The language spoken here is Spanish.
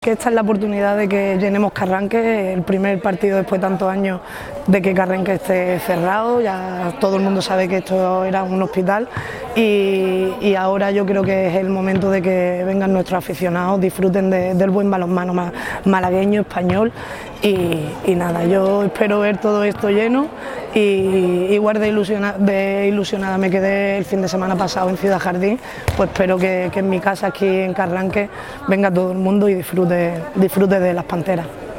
Que esta es la oportunidad de que llenemos Carranque, el primer partido después de tantos años de que Carranque esté cerrado. Ya todo el mundo sabe que esto era un hospital y ahora yo creo que es el momento de que vengan nuestros aficionados, disfruten del buen balonmano malagueño, español y nada, yo espero ver todo esto lleno y igual de ilusionada me quedé el fin de semana pasado en Ciudad Jardín, pues espero que en mi casa aquí en Carranque venga todo el mundo y disfrute de las Panteras.